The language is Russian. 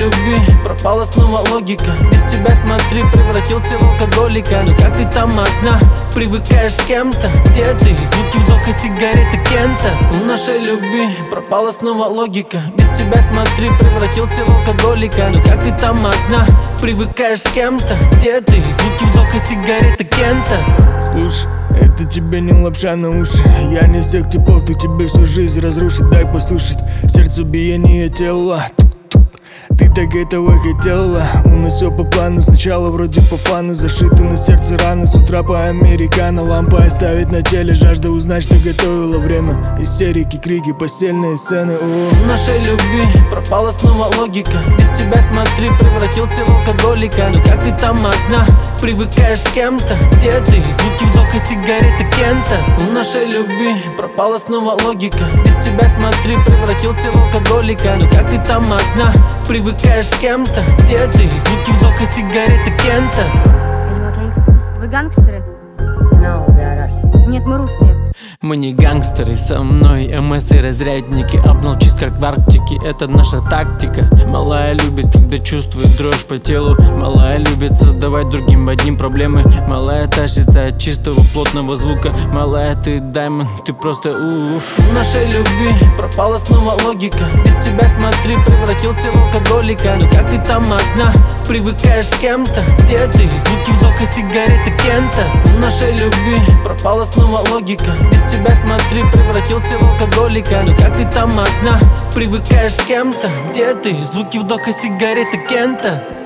любви пропала снова логика. Без тебя, смотри, превратился в алкоголика. Но как ты там одна, привыкаешь с кем-то? Где ты? Звуки вдоха сигареты Кента. У нашей любви пропала снова логика. Без тебя, смотри, превратился в алкоголика. Но как ты там одна, привыкаешь с кем-то? Где ты? Звуки вдоха сигареты Кента. Слушай, это тебе не лапша на уши. Я не всех типов, кто тебе всю жизнь разрушит. Дай послушать сердцебиение тела. Ты так этого хотела. У нас все по плану. Сначала вроде по фану. Зашиты на сердце раны. С утра по американо. Лампа оставить на теле. Жажда узнать, что готовило время. Истерики, крики, постельные сцены. У нашей любви пропала снова логика. Без тебя, смотри, превратился в алкоголика. Но как ты там одна, привыкаешь с кем-то? Где ты? Звуки вдоха сигареты Кента. У нашей любви пропала снова логика. Без тебя, смотри, превратился в алкоголика. Но как ты там одна, привыкаешь с кем-то? Где ты? Звуки вдоха сигареты Кента. Вы гангстеры? Нет, мы русские. Мы не гангстеры, со мной МС и разрядники. Обнал чист как в Арктике, это наша тактика. Малая любит, когда чувствует дрожь по телу. Малая любит создавать другим одним проблемы. Малая тащится от чистого плотного звука. Малая, ты даймонд, ты просто уф. У нашей любви пропала снова логика. Без тебя, смотри, превратился в алкоголика. Но как ты там одна, привыкаешь с кем-то? Где ты? Звуки вдоха сигареты Кента. У нашей любви пропала снова логика. Без тебя, смотри, превратился в алкоголика. Но как ты там одна, привыкаешь с кем-то? Где ты? Звуки вдоха сигареты Кента.